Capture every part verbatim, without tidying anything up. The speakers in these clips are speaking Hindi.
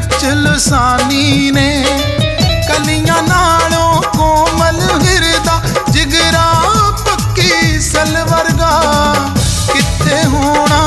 विच लसानी ने, कलियां नालों कोमल हिरदा जिगरा पक्की सल वर्गा। किथे होना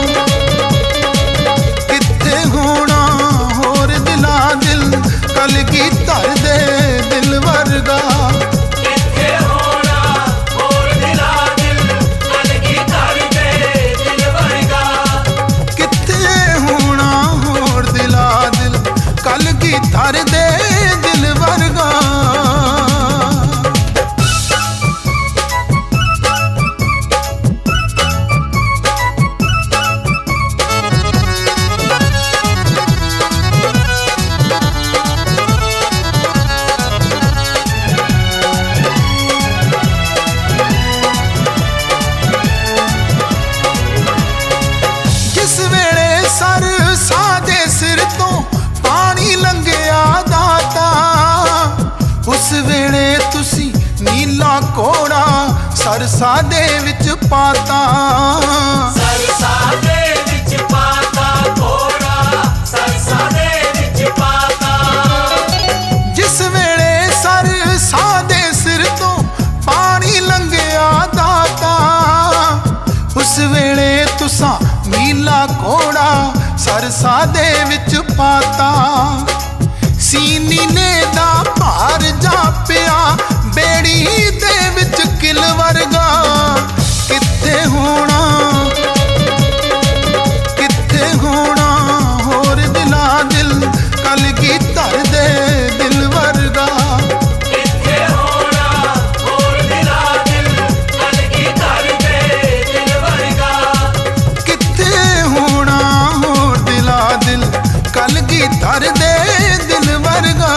किथे होना होर दिला दिल कलगीधर दे दिल वर्गा। किथे होना होर दिला दिल कलगीधर दे दिल वर्गा। किथे होना होर दिला दिल कलगीधर दे दिल वर्गा। जिस वेले सर सादे सिर तो पानी लंघिया दाता, उस वेले तुसी नीला कोड़ा सरसा दे विच पाता। सरसा दे विच पाता कोड़ा, सरसा दे विच पाता। जिस वेले सर सादे सिर तो पानी लंघिया दाता, उस वेले तुसा नीला कोड़ा सरसा दे विच पाता। सीनी ने दा भार जापिया बेड़ी दे विच किल वर्गा। किथे होना किथे होना होर दिला दिल कलगीधर दे दिल वर्गा। किथे होना होर दिला दिल कलगीधर दे दिल वर्गा। किथे होना होर दिला दिल कलगीधर दे दिल वर्गा।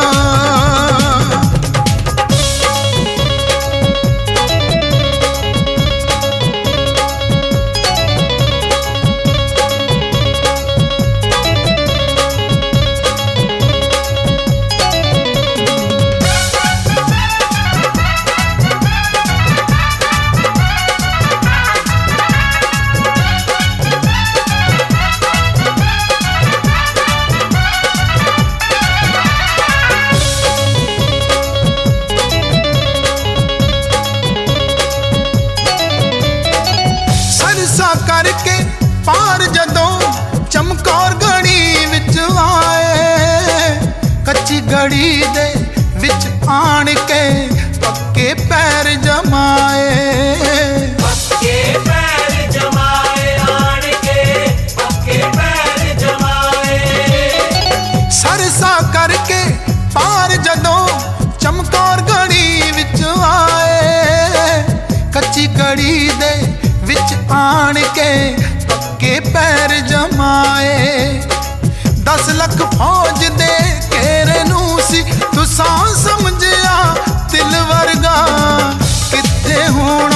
सरसा करके पार जदों चमकौर गढ़ी विच आए, कच्ची गढ़ी दे विच आण के पक्के पैर जमाए। पक्के पैर जमाए आण के, पक्के पैर जमाए। सरसा करके पार जदों चमकौर गढ़ी विच आए, कच्ची गढ़ी दे विच आण के पक्के पैर जमाए। दस लख फौज दे घेरे नू सी तुसा समझिया दिल वर्गा। किथे होना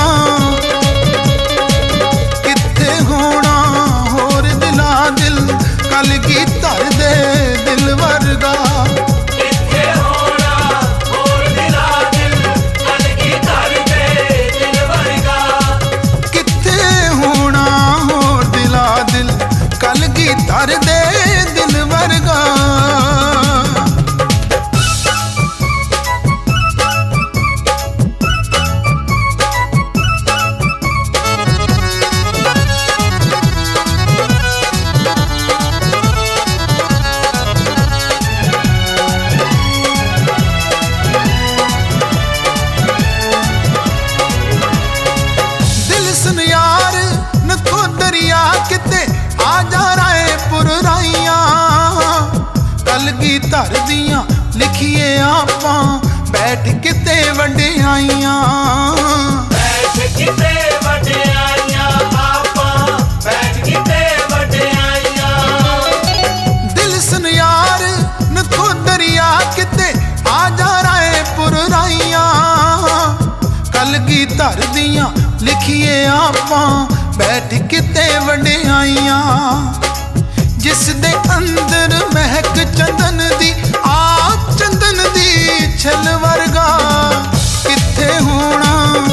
किथे होना होर दिला दिल कलगीधर दे दिल वर्गा। किथे होना होर दिला दिल कलगीधर दे दिल वर्गा। किथे होना होर दिला दिल कलगीधर दे दिल वर्गा। दिल सुन यार नकोदरिया किते आ जा रायपुर राइया। कलगीधर दियां लिखिए आपां बैठ किते वंडियाइयां। बैठ किते वंडियाइयां आपां, बैठ किते वंडियाइयां। दिल सुन यार नकोदरिया किते आ जा रायपुर राइया। कलगीधर दियां लिखिए आपां बैठ किते वंडियाइयां। जिस दे अंदर महक चंदन दी आप चंदन दी छल वर्गा। किथे होना